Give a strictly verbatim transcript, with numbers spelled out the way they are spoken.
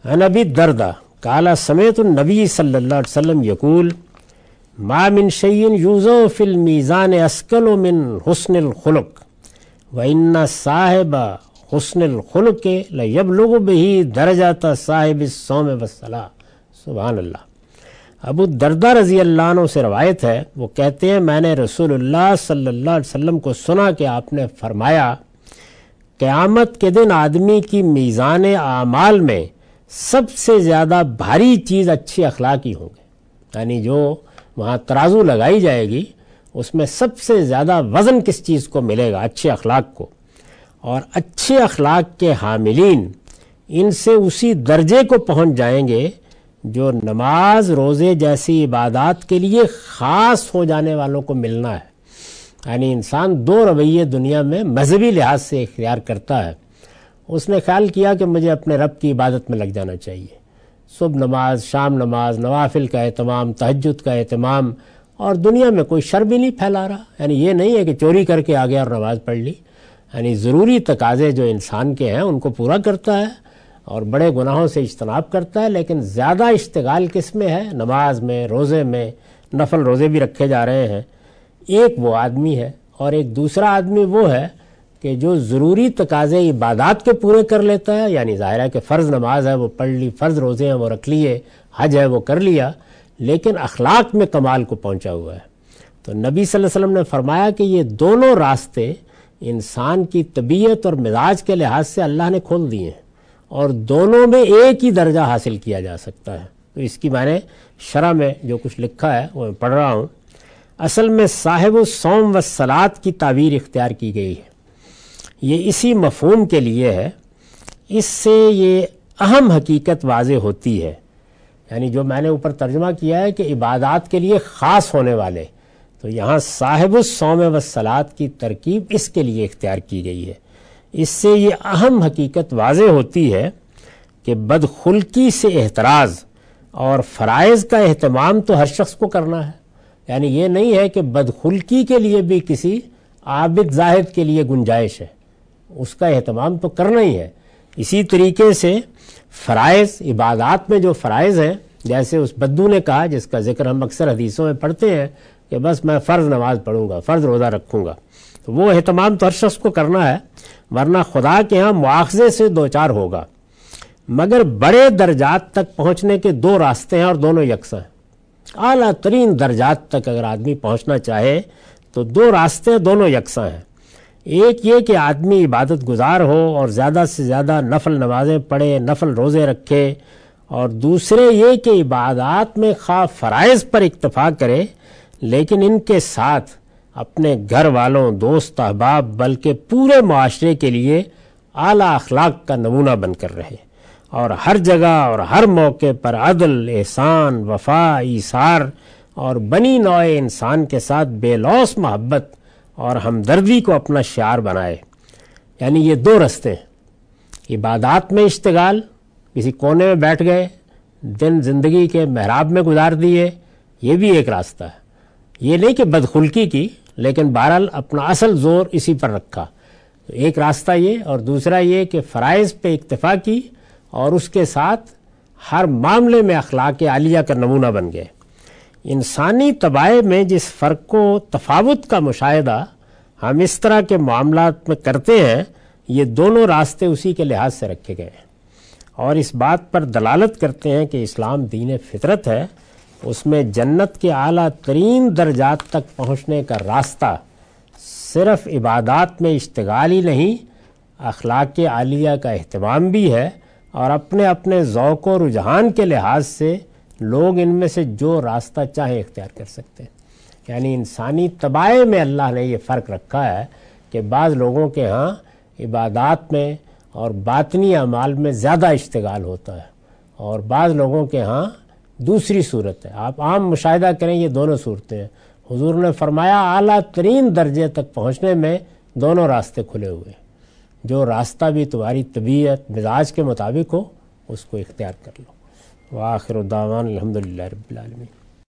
عن ابی الدرداء قال سمعت النبی صلی اللہ علیہ وسلم یقول ما من شیء یوضع فی المیزان اثقل من حسن الخلق وان صاحب حسن الخلق لیبلغ به درجۃ صاحب الصوم والصلاۃ۔ سبحان اللہ۔ ابو الدرداء رضی اللہ عنہ سے روایت ہے، وہ کہتے ہیں میں نے رسول اللہ صلی اللہ علیہ وسلم کو سنا کہ آپ نے فرمایا قیامت کے دن آدمی کی میزان اعمال میں سب سے زیادہ بھاری چیز اچھی اخلاقی ہوں گے، یعنی جو وہاں ترازو لگائی جائے گی اس میں سب سے زیادہ وزن کس چیز کو ملے گا؟ اچھے اخلاق کو۔ اور اچھے اخلاق کے حاملین ان سے اسی درجے کو پہنچ جائیں گے جو نماز روزے جیسی عبادات کے لیے خاص ہو جانے والوں کو ملنا ہے۔ یعنی انسان دو رویے دنیا میں مذہبی لحاظ سے اختیار کرتا ہے۔ اس نے خیال کیا کہ مجھے اپنے رب کی عبادت میں لگ جانا چاہیے، صبح نماز، شام نماز، نوافل کا اہتمام، تہجد کا اہتمام، اور دنیا میں کوئی شر بھی نہیں پھیلا رہا۔ یعنی یہ نہیں ہے کہ چوری کر کے آ گیا اور نماز پڑھ لی، یعنی ضروری تقاضے جو انسان کے ہیں ان کو پورا کرتا ہے اور بڑے گناہوں سے اجتناب کرتا ہے، لیکن زیادہ اشتغال کس میں ہے؟ نماز میں، روزے میں، نفل روزے بھی رکھے جا رہے ہیں۔ ایک وہ آدمی ہے، اور ایک دوسرا آدمی وہ ہے کہ جو ضروری تقاضے عبادات کے پورے کر لیتا ہے، یعنی ظاہر ہے کہ فرض نماز ہے وہ پڑھ لی، فرض روزے ہیں وہ رکھ لیے، حج ہے وہ کر لیا، لیکن اخلاق میں کمال کو پہنچا ہوا ہے۔ تو نبی صلی اللہ علیہ وسلم نے فرمایا کہ یہ دونوں راستے انسان کی طبیعت اور مزاج کے لحاظ سے اللہ نے کھول دیے ہیں، اور دونوں میں ایک ہی درجہ حاصل کیا جا سکتا ہے۔ تو اس کی میں نے شرح میں جو کچھ لکھا ہے وہ میں پڑھ رہا ہوں۔ اصل میں صاحب الصوم والصلاۃ کی تعبیر اختیار کی گئی ہے، یہ اسی مفہوم کے لیے ہے۔ اس سے یہ اہم حقیقت واضح ہوتی ہے، یعنی جو میں نے اوپر ترجمہ کیا ہے کہ عبادات کے لیے خاص ہونے والے، تو یہاں صاحب الصوم والصلاۃ کی ترکیب اس کے لیے اختیار کی گئی ہے۔ اس سے یہ اہم حقیقت واضح ہوتی ہے کہ بدخلقی سے احتراز اور فرائض کا اہتمام تو ہر شخص کو کرنا ہے، یعنی یہ نہیں ہے کہ بدخلقی کے لیے بھی کسی عابد زاہد کے لیے گنجائش ہے، اس کا اہتمام تو کرنا ہی ہے۔ اسی طریقے سے فرائض، عبادات میں جو فرائض ہیں، جیسے اس بدو نے کہا جس کا ذکر ہم اکثر حدیثوں میں پڑھتے ہیں کہ بس میں فرض نماز پڑھوں گا، فرض روزہ رکھوں گا، تو وہ اہتمام تو ہر شخص کو کرنا ہے، ورنہ خدا کے ہاں مواخذے سے دوچار ہوگا۔ مگر بڑے درجات تک پہنچنے کے دو راستے ہیں اور دونوں یکساں ہیں۔ اعلیٰ ترین درجات تک اگر آدمی پہنچنا چاہے تو دو راستے دونوں یکساں ہیں۔ ایک یہ کہ آدمی عبادت گزار ہو اور زیادہ سے زیادہ نفل نمازیں پڑھے، نفل روزے رکھے، اور دوسرے یہ کہ عبادات میں خواہ فرائض پر اکتفا کرے لیکن ان کے ساتھ اپنے گھر والوں، دوست احباب، بلکہ پورے معاشرے کے لیے اعلیٰ اخلاق کا نمونہ بن کر رہے، اور ہر جگہ اور ہر موقع پر عدل، احسان، وفا، ایثار اور بنی نوع انسان کے ساتھ بے لوث محبت اور ہمدردی کو اپنا شعار بنائے۔ یعنی یہ دو رستے ہیں، عبادات میں اشتغال، کسی کونے میں بیٹھ گئے، دن زندگی کے محراب میں گزار دیے، یہ بھی ایک راستہ ہے۔ یہ نہیں کہ بدخلقی کی، لیکن بہرحال اپنا اصل زور اسی پر رکھا۔ تو ایک راستہ یہ، اور دوسرا یہ کہ فرائض پہ اکتفا کی اور اس کے ساتھ ہر معاملے میں اخلاق عالیہ کا نمونہ بن گئے۔ انسانی طبائع میں جس فرق و تفاوت کا مشاہدہ ہم اس طرح کے معاملات میں کرتے ہیں، یہ دونوں راستے اسی کے لحاظ سے رکھے گئے ہیں، اور اس بات پر دلالت کرتے ہیں کہ اسلام دین فطرت ہے، اس میں جنت کے اعلیٰ ترین درجات تک پہنچنے کا راستہ صرف عبادات میں اشتغال ہی نہیں، اخلاق عالیہ کا اہتمام بھی ہے، اور اپنے اپنے ذوق و رجحان کے لحاظ سے لوگ ان میں سے جو راستہ چاہیں اختیار کر سکتے ہیں۔ یعنی انسانی طبائع میں اللہ نے یہ فرق رکھا ہے کہ بعض لوگوں کے ہاں عبادات میں اور باطنی اعمال میں زیادہ اشتغال ہوتا ہے، اور بعض لوگوں کے ہاں دوسری صورت ہے۔ آپ عام مشاہدہ کریں، یہ دونوں صورتیں ہیں۔ حضور نے فرمایا اعلیٰ ترین درجے تک پہنچنے میں دونوں راستے کھلے ہوئے، جو راستہ بھی تمہاری طبیعت مزاج کے مطابق ہو اس کو اختیار کر لو۔ وآخر دعوانا الحمدللہ رب العالمین۔